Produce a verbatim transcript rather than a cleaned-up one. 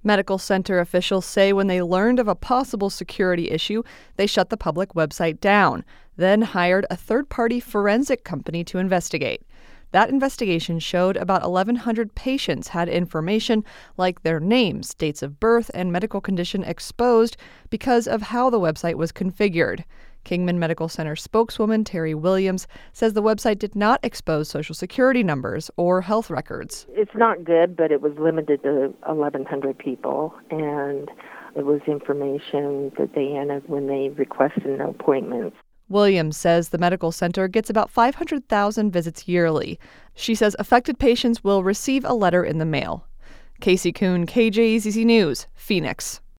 Medical center officials say when they learned of a possible security issue, they shut the public website down, then hired a third-party forensic company to investigate. That investigation showed about eleven hundred patients had information like their names, dates of birth, and medical condition exposed because of how the website was configured. Kingman Medical Center spokeswoman Terry Williams says the website did not expose Social Security numbers or health records. It's not good, but it was limited to eleven hundred people, and it was information that they entered when they requested an appointment. Williams says the medical center gets about five hundred thousand visits yearly. She says affected patients will receive a letter in the mail. Casey Kuhn, K J Z Z News, Phoenix.